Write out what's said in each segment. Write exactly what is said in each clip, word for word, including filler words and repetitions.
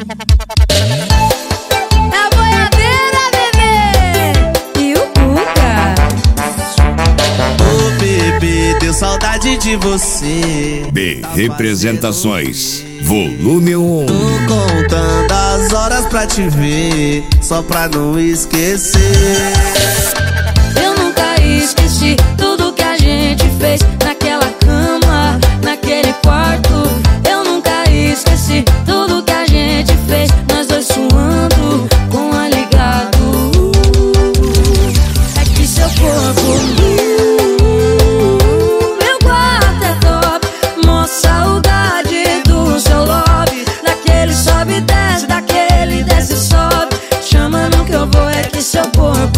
a boiadeira, bebê, e o Cuca. Ô bebê, deu saudade de você. B Representações, volume um. Tô contando as horas pra te ver, só pra não esquecer. Eu nunca esqueci tudo que a gente fez naquela cama, naquele quarto. Eu nunca esqueci tudo que a gente fez, nós dois suando com ar ligado. É que seu corpo, meu quarto é top, mó saudade do seu love. Daquele sobe e desce, daquele desce e sobe. Chama no que eu vou, é que seu corpo,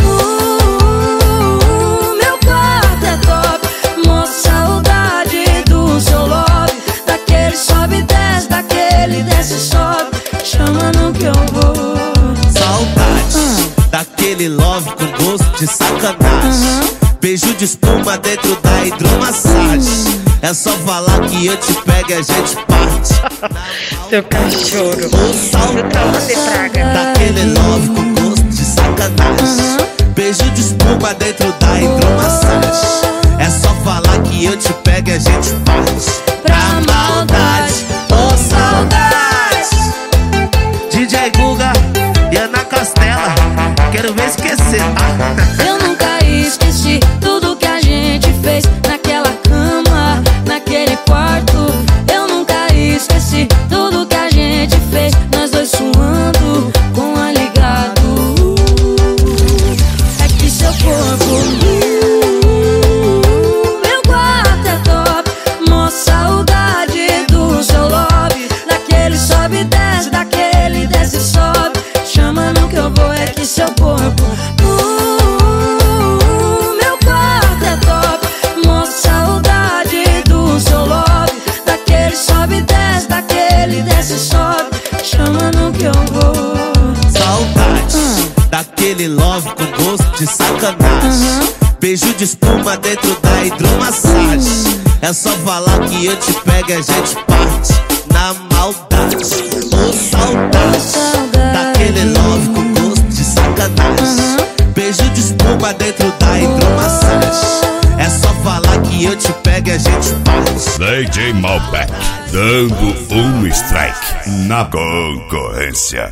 meu quarto é top, mó saudade do seu love. Daquele sobe e desce, daquele desce e sobe. Chama no que eu vou. Saudade Hum. daquele love com gosto de sacanagem. Beijo de espuma dentro da hidromassagem. É só falar que eu te pego e a gente parte. Seu cachorro. Ô saudade daquele love com gosto de sacanagem. Beijo de espuma dentro da hidromassagem. É só falar que eu te pego e a gente parte. Pra maldade, ô saudade. D J Guga e Ana Castela, quero ver esquecer, tá? eu nunca esqueci tudo que a gente fez naquela cama, naquele quarto. Eu nunca esqueci tudo que a gente fez, nós dois suando com ar ligado. É que seu corpo, meu quarto é top, mó saudade do seu love. Daquele sobe e desce, daquele desce e sobe. Chama no que eu vou, é que seu corpo, meu quarto é top, mó saudade do seu love. Daquele sobe e desce, daquele desce e sobe. Chama no que eu vou. Saudade daquele love com gosto de sacanagem. Beijo de espuma dentro da hidromassagem. É só falar que eu te pego e a gente parte na maldade. Ô saudade daquele love com gosto de sacanagem. Beijo de espuma dentro da hidromassagem. É só falar que eu te pego e a gente parte. D J Malbec, dando um strike na concorrência.